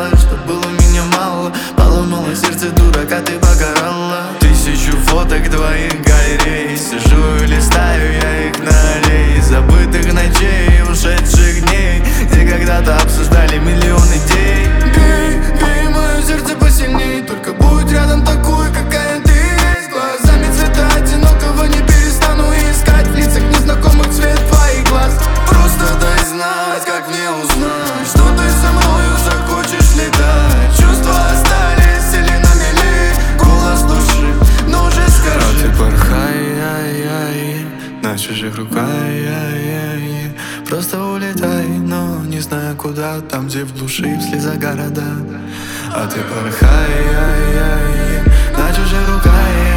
знала, что было меня мало. Поломала сердце дурака, ты покарала. Тысячу фоток твоих галерей, сижу и листаю я их на аллее забытых ночей, ушедших дней, где когда-то обсуждали миллион идей. Бей мое сердце посильней, только будь рядом такой, какая ты есть. Глазами цвета одинокого не перестану искать в лицах незнакомых цвет твоих глаз. Просто дай знать, как мне узнать, что ты со мною захочешь летать. Чувства остались или на мели, голос души, ну же скажи. А ты порхай, на чужих руках, просто улетай, но не знаю куда, там, где в глуши, в слезах города. А ты порхай, на чужих руках.